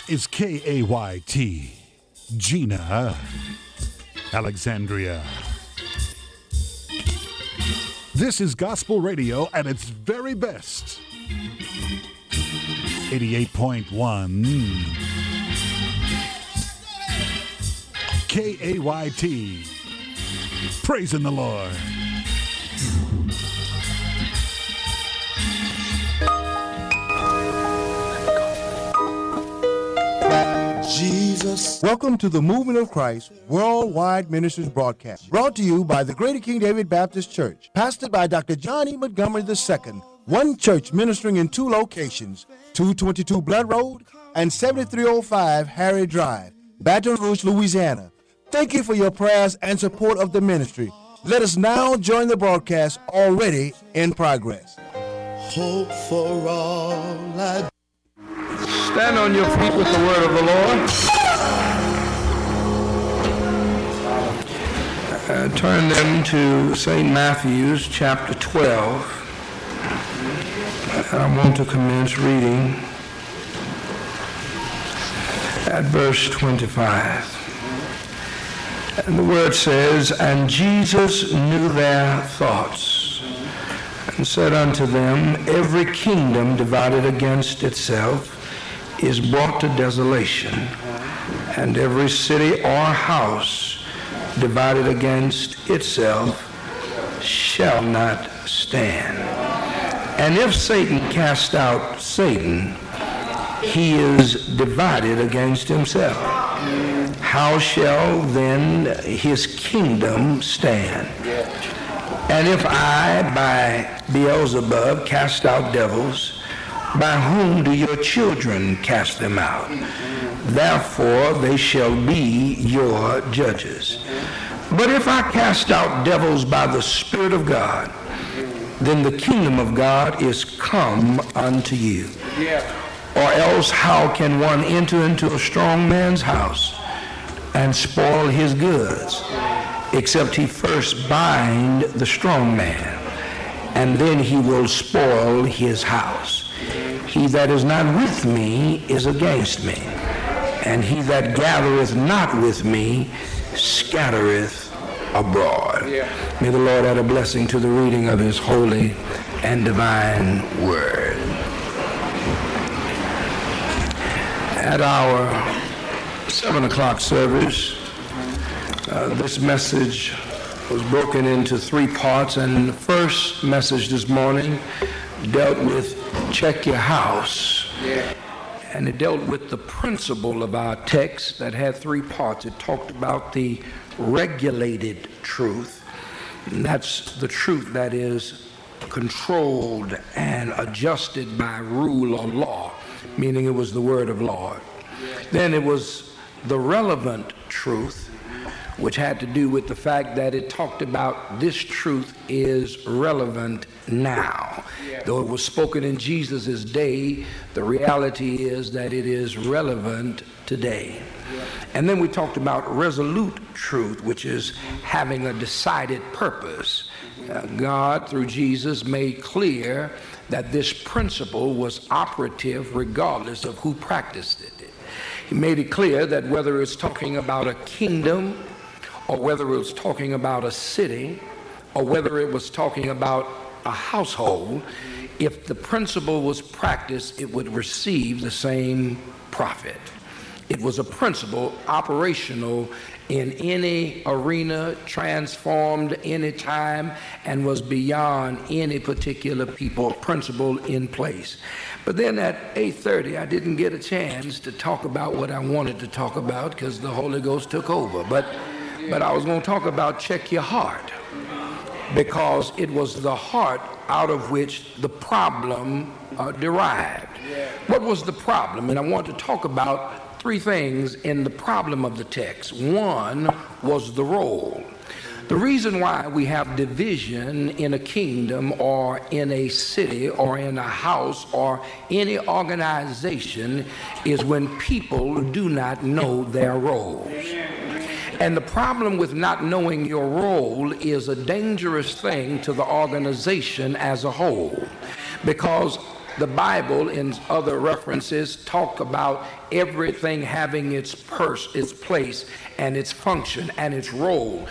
is KAYT, Gina, Alexandria. This is gospel radio at its very best. 88.1 KAYT. Praising the Lord. Jesus. Welcome to the Movement of Christ Worldwide Ministries broadcast, brought to you by the Greater King David Baptist Church, pastored by Dr. John E. Montgomery II, one church ministering in two locations, 222 Blood Road and 7305 Harry Drive, Baton Rouge, Louisiana. Thank you for your prayers and support of the ministry. Let us now join the broadcast already in progress. Hope for all I Stand on your feet with the word of the Lord. Turn them to St. Matthew's chapter 12. I want to commence reading at verse 25. And the word says, "And Jesus knew their thoughts, and said unto them, Every kingdom divided against itself is brought to desolation, and every city or house divided against itself shall not stand. And if Satan cast out Satan, he is divided against himself. How shall then his kingdom stand? And if I by Beelzebub cast out devils, by whom do your children cast them out? Therefore they shall be your judges. But if I cast out devils by the Spirit of God, then the kingdom of God is come unto you. Or else how can one enter into a strong man's house and spoil his goods, except he first bind the strong man, and then he will spoil his house? He that is not with me is against me, and he that gathereth not with me scattereth abroad." May the Lord add a blessing to the reading of his holy and divine word. At our 7 o'clock service, this message was broken into three parts, and the first message this morning dealt with check your house. And it dealt with the principle of our text that had three parts. It talked about the regulated truth. And that's the truth that is controlled and adjusted by rule or law, meaning it was the word of Lord. Then it was the relevant truth, which had to do with the fact that it talked about this truth is relevant now. Though it was spoken in Jesus' day, the reality is that it is relevant today. And then we talked about resolute truth, which is having a decided purpose. God, through Jesus, made clear that this principle was operative regardless of who practiced it. He made it clear that whether it's talking about a kingdom, or whether it was talking about a city, or whether it was talking about a household, if the principle was practiced, it would receive the same profit. It was a principle operational in any arena, transformed any time, and was beyond any particular principle in place. But then at 8:30, I didn't get a chance to talk about what I wanted to talk about because the Holy Ghost took over. But I was going to talk about check your heart, because it was the heart out of which the problem derived. What was the problem? And I want to talk about three things in the problem of the text. One was the role. The reason why we have division in a kingdom or in a city or in a house or any organization is when people do not know their roles. And the problem with not knowing your role is a dangerous thing to the organization as a whole, because the Bible, in other references, talk about everything having its place, and its function, and its role.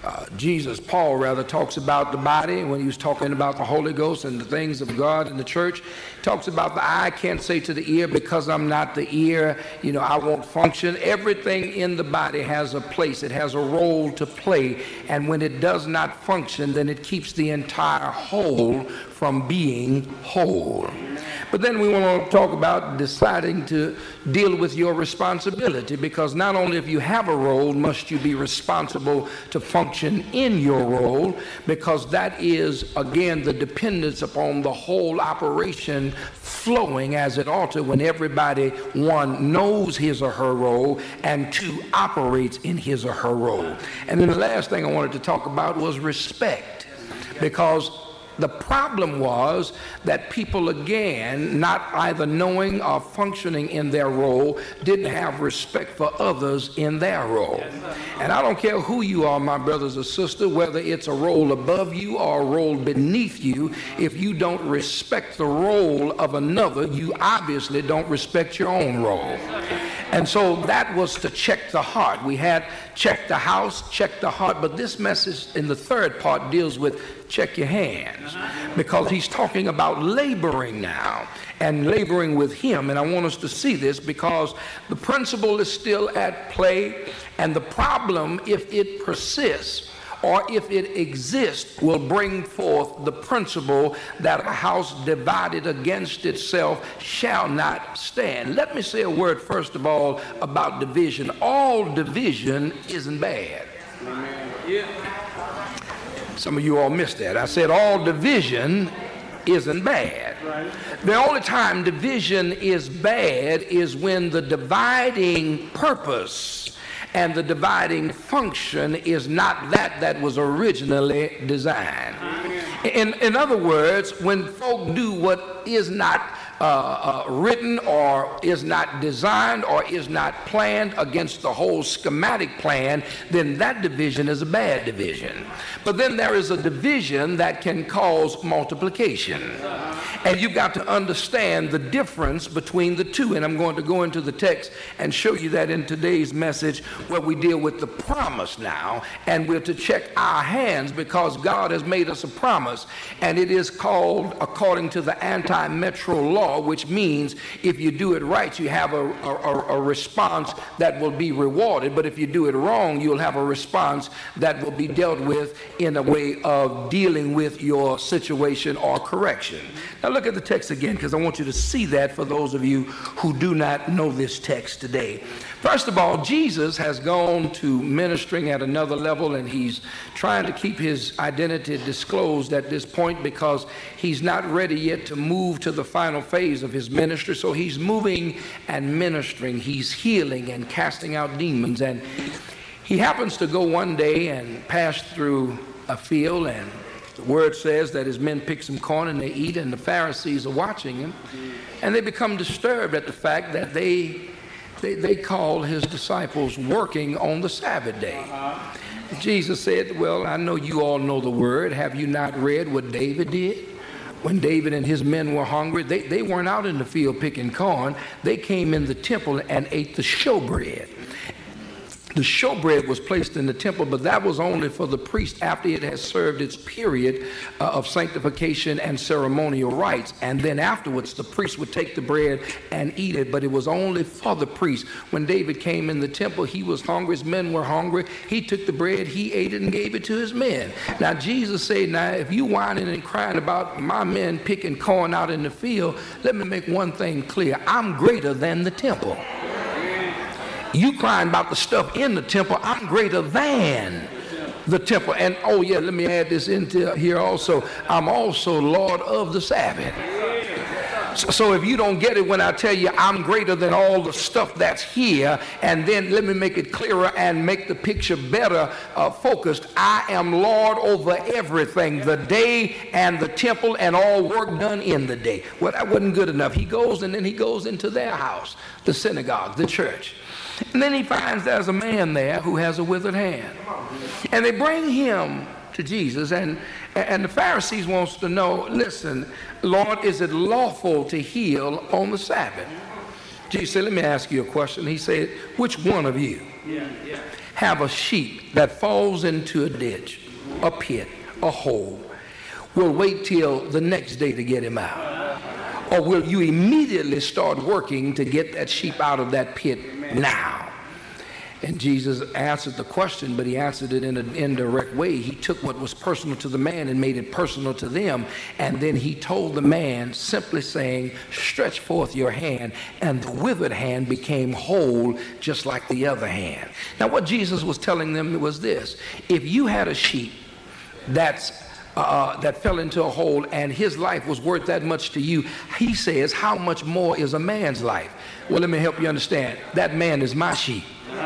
Paul talks about the body when he was talking about the Holy Ghost and the things of God in the church. He talks about the eye can't say to the ear, because I'm not the ear, I won't function. Everything in the body has a place. It has a role to play. And when it does not function, then it keeps the entire whole from being whole. But then we want to talk about deciding to deal with your responsibility, because not only if you have a role must you be responsible to function in your role, because that is, again, the dependence upon the whole operation flowing as it ought to when everybody, one, knows his or her role, and two, operates in his or her role. And then the last thing I wanted to talk about was respect, because the problem was that people, again, not either knowing or functioning in their role, didn't have respect for others in their role. And I don't care who you are, my brothers or sisters, whether it's a role above you or a role beneath you, if you don't respect the role of another, you obviously don't respect your own role. And so that was to check the heart. We had check the house, check the heart, but this message in the third part deals with check your hands, because he's talking about laboring now, and laboring with him. And I want us to see this because the principle is still at play, and the problem, if it persists or if it exists, will bring forth the principle that a house divided against itself shall not stand. Let me say a word first of all about division. All division isn't bad. Yeah. Some of you all missed that. I said all division isn't bad. Right. The only time division is bad is when the dividing purpose and the dividing function is not that was originally designed. In other words, when folk do what is not written or is not designed or is not planned against the whole schematic plan, then that division is a bad division. But then there is a division that can cause multiplication. And you've got to understand the difference between the two. And I'm going to go into the text and show you that in today's message, where we deal with the promise now, and we're to check our hands because God has made us a promise. And it is called, according to the anti-metro law, which means if you do it right, you have a response that will be rewarded. But if you do it wrong, you'll have a response that will be dealt with in a way of dealing with your situation or correction. Now look at the text again, because I want you to see that for those of you who do not know this text today. First of all, Jesus has gone to ministering at another level, and he's trying to keep his identity disclosed at this point because he's not ready yet to move to the final phase of his ministry. So he's moving and ministering. He's healing and casting out demons. And he happens to go one day and pass through a field, and the word says that his men pick some corn and they eat, and the Pharisees are watching him, and they become disturbed at the fact that they call his disciples working on the Sabbath day. Jesus said, well, I know you all know the word. Have you not read what David did? When David and his men were hungry, they weren't out in the field picking corn. They came in the temple and ate the showbread. The showbread was placed in the temple, but that was only for the priest after it had served its period of sanctification and ceremonial rites. And then afterwards, the priest would take the bread and eat it, but it was only for the priest. When David came in the temple, he was hungry, his men were hungry. He took the bread, he ate it, and gave it to his men. Now, Jesus said, now, if you whining and crying about my men picking corn out in the field, let me make one thing clear. I'm greater than the temple. You crying about the stuff in the temple, I'm greater than the temple. And oh yeah, let me add this into here also. I'm also Lord of the Sabbath. So if you don't get it when I tell you I'm greater than all the stuff that's here, and then let me make it clearer and make the picture better focused. I am Lord over everything, the day and the temple and all work done in the day. Well, that wasn't good enough. He goes and then he goes into their house, the synagogue, the church. And then he finds there's a man there who has a withered hand. And they bring him to Jesus, and And the Pharisees wants to know, listen, Lord, is it lawful to heal on the Sabbath? Jesus said, let me ask you a question. He said, which one of you have a sheep that falls into a ditch, a pit, a hole, will wait till the next day to get him out? Or will you immediately start working to get that sheep out of that pit now? And Jesus answered the question, but he answered it in an indirect way. He took what was personal to the man and made it personal to them. And then he told the man, simply saying, stretch forth your hand. And the withered hand became whole, just like the other hand. Now, what Jesus was telling them was this. If you had a sheep that fell into a hole and his life was worth that much to you, he says, how much more is a man's life? Well, let me help you understand. That man is my sheep.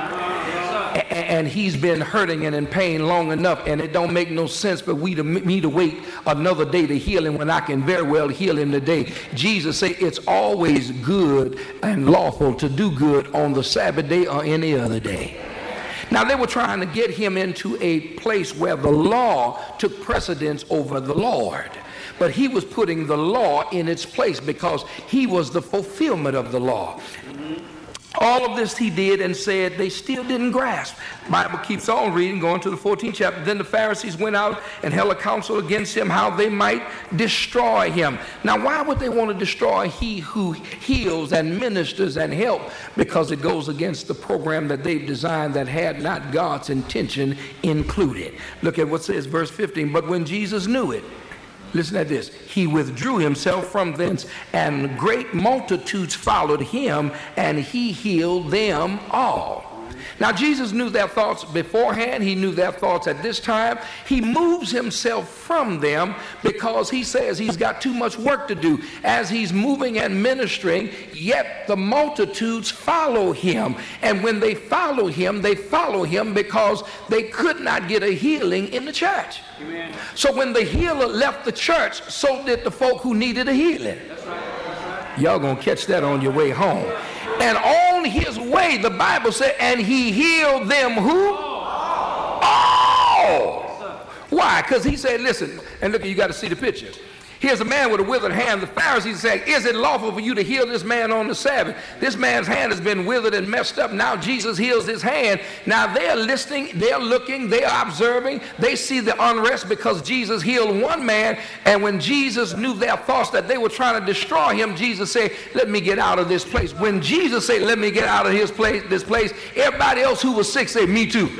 And he's been hurting and in pain long enough, and it don't make no sense for me to wait another day to heal him when I can very well heal him today. Jesus said it's always good and lawful to do good on the Sabbath day or any other day. Now, they were trying to get him into a place where the law took precedence over the Lord. But he was putting the law in its place because he was the fulfillment of the law. All of this he did and said they still didn't grasp. The Bible keeps on reading, going to the 14th chapter. Then the Pharisees went out and held a council against him, how they might destroy him. Now, why would they want to destroy he who heals and ministers and helps? Because it goes against the program that they've designed that had not God's intention included. Look at what says verse 15. But when Jesus knew it, listen at this. He withdrew himself from thence, and great multitudes followed him, and he healed them all. Now, Jesus knew their thoughts beforehand. He knew their thoughts at this time. He moves himself from them because he says he's got too much work to do. As he's moving and ministering, yet the multitudes follow him. And when they follow him because they could not get a healing in the church. Amen. So when the healer left the church, so did the folk who needed a healing. That's right. That's right. Y'all gonna catch that on your way home. And on his way, the Bible said, and he healed them who? All. Why? Because he said, listen, and look, you got to see the picture. Here's a man with a withered hand. The Pharisees said, is it lawful for you to heal this man on the Sabbath? This man's hand has been withered and messed up. Now Jesus heals his hand. Now they're listening, they're looking, they're observing. They see the unrest because Jesus healed one man. And when Jesus knew their thoughts that they were trying to destroy him, Jesus said, let me get out of this place. When Jesus said, let me get out of this place, everybody else who was sick said, me too.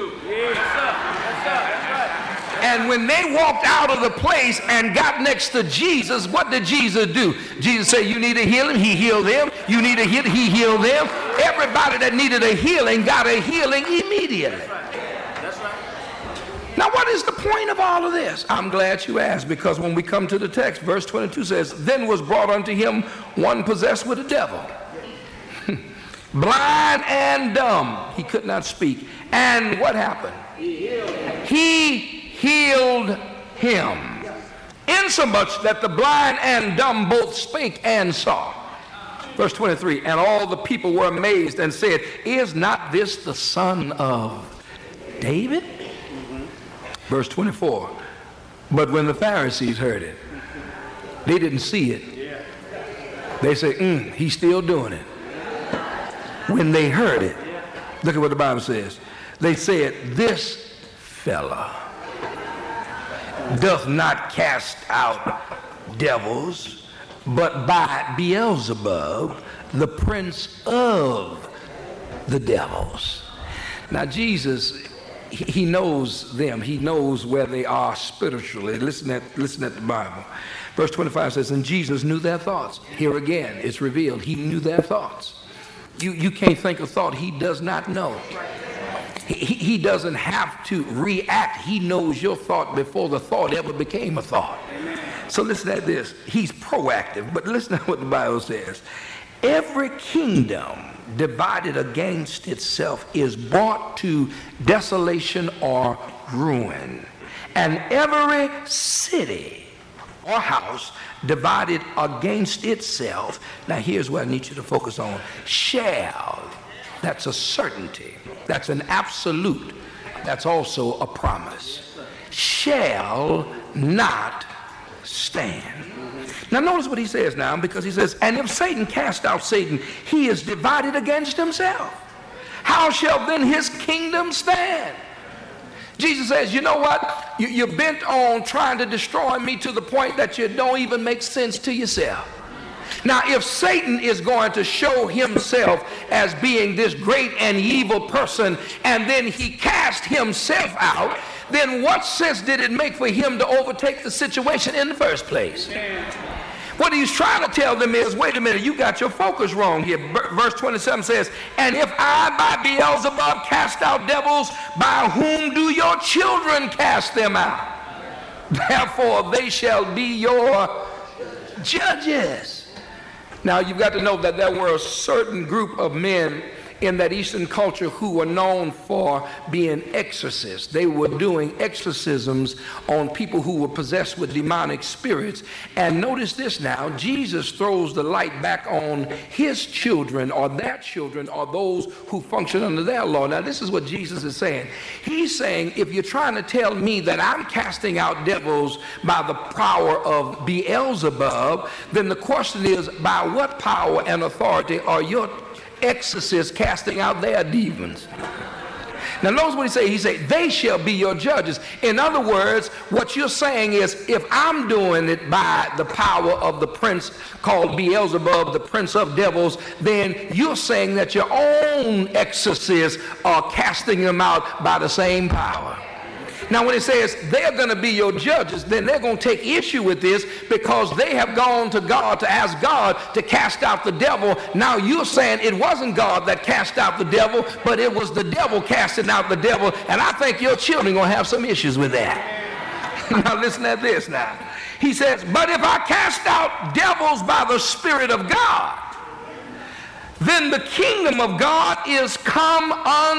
And when they walked out of the place and got next to Jesus, what did Jesus do? Jesus said, you need a healing? He healed them. You need a healing? He healed them. Everybody that needed a healing got a healing immediately. That's right. Now, what is the point of all of this? I'm glad you asked, because when we come to the text, verse 22 says, then was brought unto him one possessed with a devil, blind and dumb. He could not speak. And what happened? He healed him, insomuch that the blind and dumb both spake and saw. Verse 23, and all the people were amazed and said, is not this the son of David? Verse 24, but when the Pharisees heard it, they didn't see it. They said, he's still doing it. When they heard it, look at what the Bible says. They said, this fella doth not cast out devils, but by Beelzebub, the prince of the devils. Now Jesus, he knows them. He knows where they are spiritually. Listen at the Bible. Verse 25 says, and Jesus knew their thoughts. Here again, it's revealed. He knew their thoughts. You can't think a thought he does not know. He doesn't have to react. He knows your thought before the thought ever became a thought. So listen at this. He's proactive, but listen to what the Bible says. Every kingdom divided against itself is brought to desolation or ruin. And every city or house divided against itself, now here's what I need you to focus on, shall. That's a certainty. That's an absolute. That's also a promise. shall not stand. Now notice what he says now, because he says, and if Satan cast out Satan, he is divided against himself. How shall then his kingdom stand? Jesus says, you know what? You're bent on trying to destroy me to the point that you don't even make sense to yourself. Now, if Satan is going to show himself as being this great and evil person, and then he cast himself out, then what sense did it make for him to overtake the situation in the first place? What he's trying to tell them is, wait a minute, you got your focus wrong here. Verse 27 says, and if I by Beelzebub cast out devils, by whom do your children cast them out? Therefore they shall be your judges. Now you've got to know that there were a certain group of men in that Eastern culture who were known for being exorcists. They were doing exorcisms on people who were possessed with demonic spirits. And notice this now, Jesus throws the light back on his children or their children or those who function under their law. Now this is what Jesus is saying. He's saying, if you're trying to tell me that I'm casting out devils by the power of Beelzebub, then the question is, by what power and authority are your exorcists casting out their demons? Now notice what he said. He said, they shall be your judges. In other words, what you're saying is, if I'm doing it by the power of the prince called Beelzebub, the prince of devils, then you're saying that your own exorcists are casting them out by the same power. Now when it says they're going to be your judges, then they're going to take issue with this because they have gone to God to ask God to cast out the devil. Now you're saying it wasn't God that cast out the devil, but it was the devil casting out the devil, and I think your children are going to have some issues with that. Now listen to this now. He says, but if I cast out devils by the Spirit of God, then the kingdom of God is come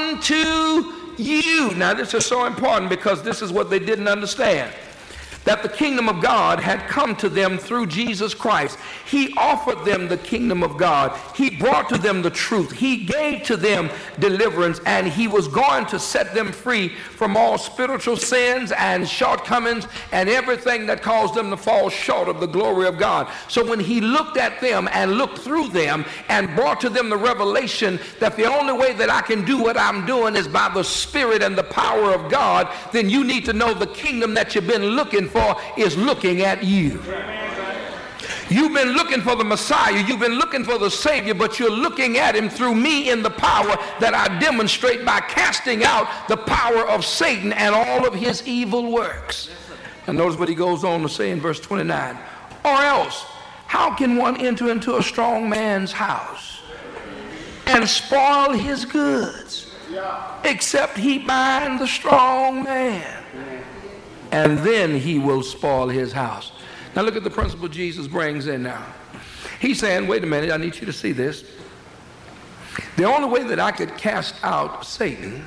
unto you. Now this is so important because this is what they didn't understand. That the kingdom of God had come to them through Jesus Christ. He offered them the kingdom of God. He brought to them the truth. He gave to them deliverance, and he was going to set them free from all spiritual sins and shortcomings and everything that caused them to fall short of the glory of God. So when he looked at them and looked through them and brought to them the revelation that the only way that I can do what I'm doing is by the Spirit and the power of God, then you need to know the kingdom that you've been looking for is looking at you. You've been looking for the Messiah, you've been looking for the Savior, but you're looking at him through me in the power that I demonstrate by casting out the power of Satan and all of his evil works. And notice what he goes on to say in verse 29. Or else, how can one enter into a strong man's house and spoil his goods, except he bind the strong man? And then he will spoil his house. Now look at the principle Jesus brings in now. He's saying, wait a minute, I need you to see this. The only way that I could cast out Satan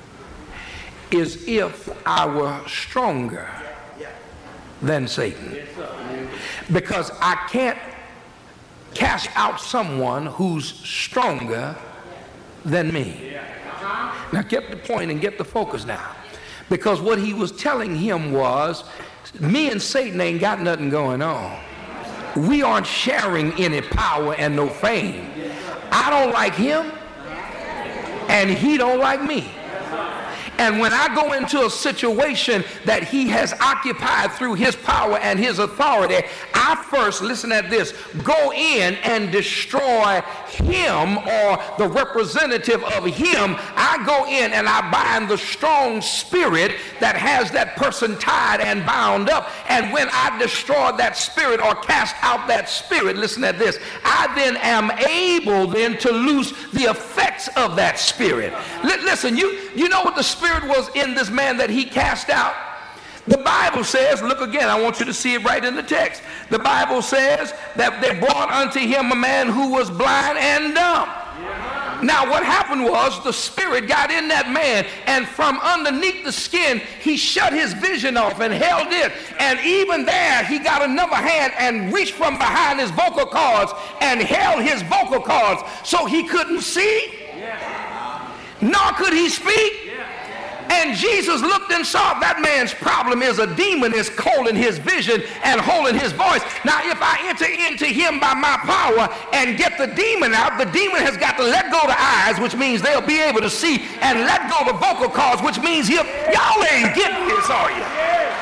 is if I were stronger than Satan. Because I can't cast out someone who's stronger than me. Now get the point and get the focus now. Because what he was telling him was, me and Satan ain't got nothing going on. We aren't sharing any power and no fame. I don't like him, and he don't like me. And when I go into a situation that he has occupied through his power and his authority, I first, listen at this, go in and destroy him or the representative of him. I go in and I bind the strong spirit that has that person tied and bound up. And when I destroy that spirit or cast out that spirit, listen at this, I then am able then to loose the effects of that spirit. Listen, you know what the spirit was in this man that he cast out? The Bible says, look again, I want you to see it right in the text. The Bible says that they brought unto him a man who was blind and dumb. Now what happened was the spirit got in that man, and from underneath the skin he shut his vision off and held it, and even there he got another hand and reached from behind his vocal cords and held his vocal cords so he couldn't see, nor could he speak. And Jesus looked and saw that man's problem is a demon is holding his vision and holding his voice. Now, if I enter into him by my power and get the demon out, the demon has got to let go the eyes, which means they'll be able to see, and let go the vocal cords, which means y'all ain't getting this, are you?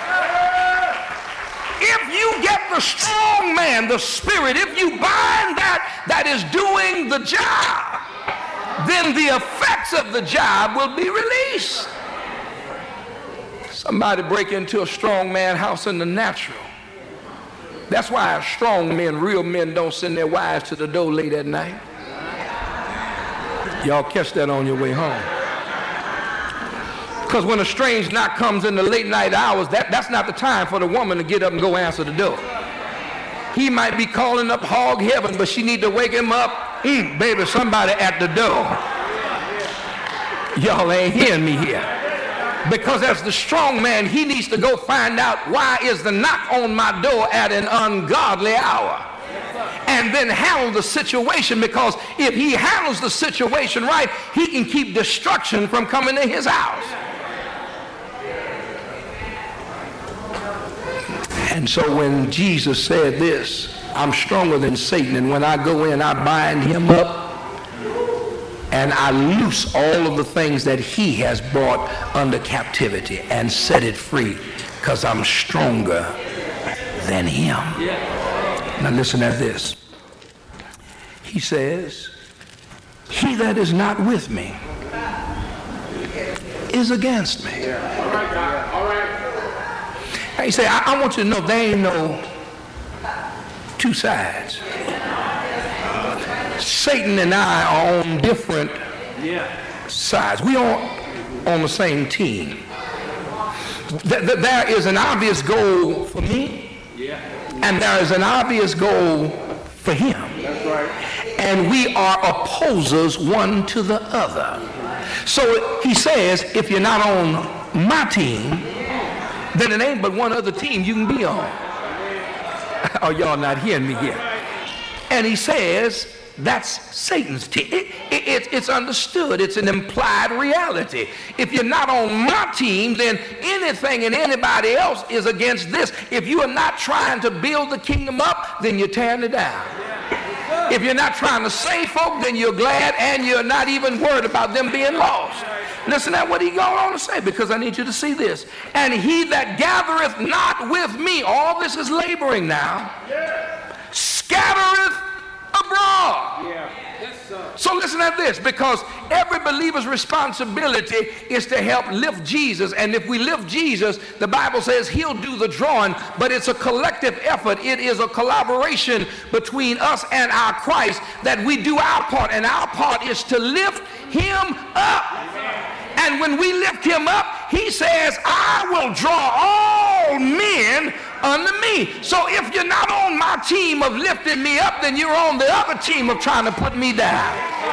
If you get the strong man, the spirit, if you bind that is doing the job, then the effects of the job will be released. Somebody break into a strong man house in the natural. That's why strong men, real men, don't send their wives to the door late at night. Y'all catch that on your way home. Because when a strange knock comes in the late night hours, that's not the time for the woman to get up and go answer the door. He might be calling up hog heaven, but she need to wake him up. Baby, somebody at the door. Y'all ain't hearing me here. Because as the strong man, he needs to go find out why is the knock on my door at an ungodly hour. And then handle the situation, because if he handles the situation right, he can keep destruction from coming to his house. And so when Jesus said this, I'm stronger than Satan, and when I go in, I bind him up and I loose all of the things that he has brought under captivity and set it free, because I'm stronger than him. Now listen at this. He says, he that is not with me is against me. Now you say, I want you to know there ain't no two sides. Satan and I are on different sides. We aren't on the same team. There is an obvious goal for me, and there is an obvious goal for him. That's right. And we are opposers one to the other. So he says, if you're not on my team, then it ain't but one other team you can be on. Oh, y'all not hearing me here. And he says, that's Satan's team. It's understood. It's an implied reality. If you're not on my team, then anything and anybody else is against this. If you are not trying to build the kingdom up, then you're tearing it down. If you're not trying to save folk, then you're glad, and you're not even worried about them being lost. Listen to what he goes on to say, because I need you to see this. And he that gathereth not with me, all this is laboring now, scattereth abroad. So listen at this, because every believer's responsibility is to help lift Jesus. And if we lift Jesus, the Bible says he'll do the drawing, but it's a collective effort. It is a collaboration between us and our Christ, that we do our part, and our part is to lift him up. And when we lift him up, he says, I will draw all men unto me. So if you're not on my team of lifting me up, then you're on the other team of trying to put me down.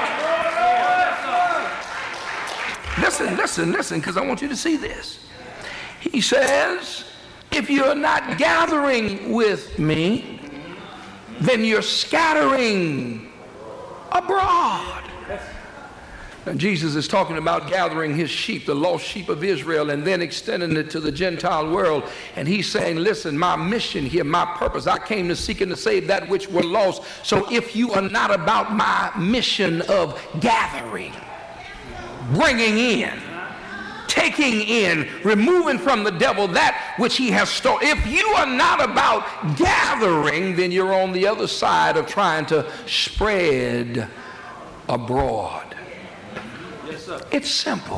Listen, because I want you to see this. He says, if you're not gathering with me, then you're scattering abroad. And Jesus is talking about gathering his sheep, the lost sheep of Israel, and then extending it to the Gentile world. And he's saying, listen, my mission here, my purpose, I came to seek and to save that which were lost. So if you are not about my mission of gathering, bringing in, taking in, removing from the devil that which he has stolen, if you are not about gathering, then you're on the other side of trying to spread abroad. It's simple.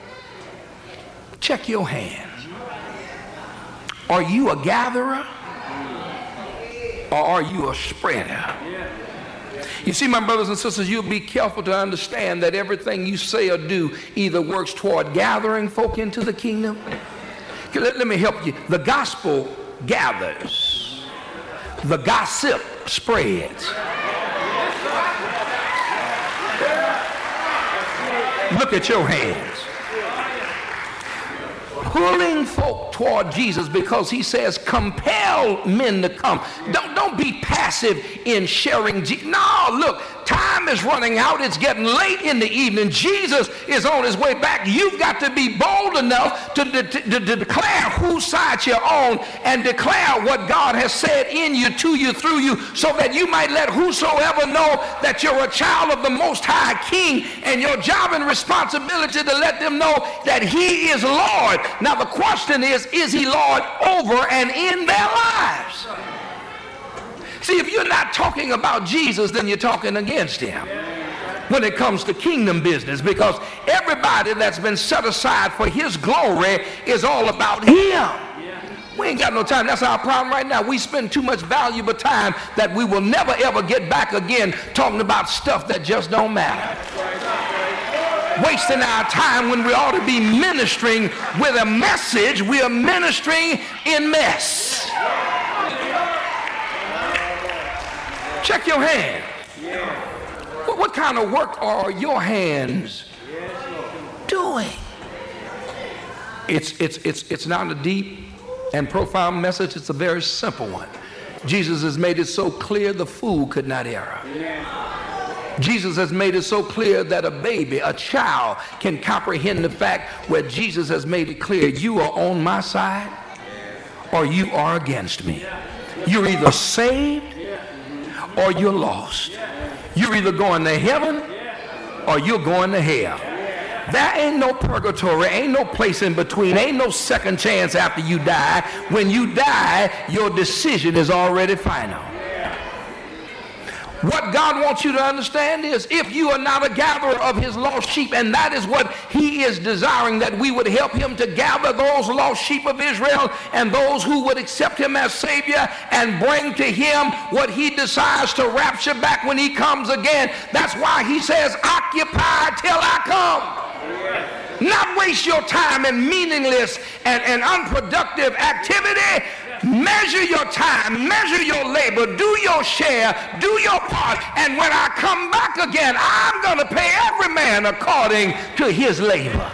Check your hands. Are you a gatherer, or are you a spreader? You see, my brothers and sisters, you'll be careful to understand that everything you say or do either works toward gathering folk into the kingdom. Let me help you. The gospel gathers. The gossip spreads. Look at your hands. Pulling folk toward Jesus, because he says compel men to come. Don't be passive in sharing Jesus. No, look, time is running out. It's getting late in the evening. Jesus is on his way back. You've got to be bold enough to declare whose side you're on and declare what God has said in you, to you, through you, so that you might let whosoever know that you're a child of the Most High King, and your job and responsibility to let them know that he is Lord. Now the question is he Lord over and in their lives? See, if you're not talking about Jesus, then you're talking against him when it comes to kingdom business, because everybody that's been set aside for his glory is all about him. We ain't got no time. That's our problem right now. We spend too much valuable time that we will never ever get back again talking about stuff that just don't matter. Wasting our time when we ought to be ministering with a message. We are ministering in mess. Check your hand. What kind of work are your hands doing? It's not a deep and profound message. It's a very simple one. Jesus has made it so clear the fool could not err. Jesus has made it so clear that a baby, a child, can comprehend the fact where Jesus has made it clear, you are on my side or you are against me. You're either saved or you're lost. You're either going to heaven or you're going to hell. There ain't no purgatory, ain't no place in between, ain't no second chance after you die. When you die, your decision is already final. What God wants you to understand is, if you are not a gatherer of his lost sheep, and that is what he is desiring, that we would help him to gather those lost sheep of Israel and those who would accept him as Savior and bring to him what he desires to rapture back when he comes again. That's why he says, occupy till I come. Not waste your time in meaningless and unproductive activity. Measure your time, measure your labor, do your share, do your part, and when I come back again, I'm going to pay every man according to his labor.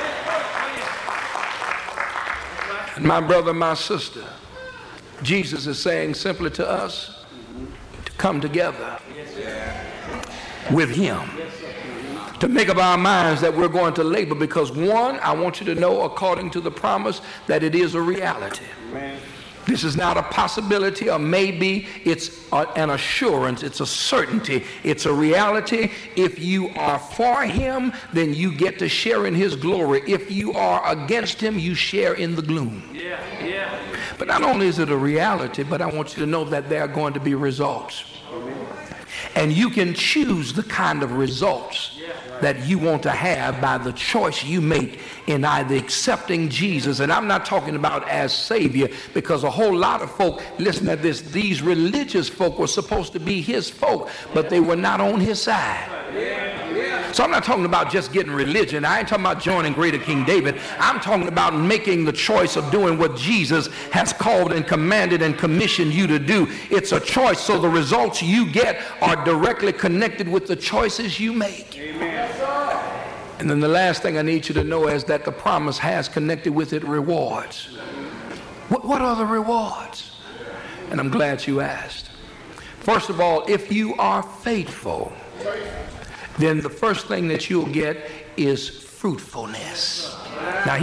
And my brother, my sister, Jesus is saying simply to us to come together with him, to make up our minds that we're going to labor, because one, I want you to know, according to the promise, that it is a reality. This is not a possibility or maybe. It's an assurance. It's a certainty. It's a reality. If you are for him, then you get to share in his glory. If you are against him, you share in the gloom. But not only is it a reality, but I want you to know that there are going to be results. And you can choose the kind of results that you want to have by the choice you make in either accepting Jesus, and I'm not talking about as Savior, because a whole lot of folk, listen to this, these religious folk were supposed to be his folk, but they were not on his side. So I'm not talking about just getting religion. I ain't talking about joining Greater King David. I'm talking about making the choice of doing what Jesus has called and commanded and commissioned you to do. It's a choice, so the results you get are directly connected with the choices you make. Amen. And then the last thing I need you to know is that the promise has connected with it rewards. What are the rewards? And I'm glad you asked. First of all, if you are faithful, then the first thing that you'll get is fruitfulness. Now,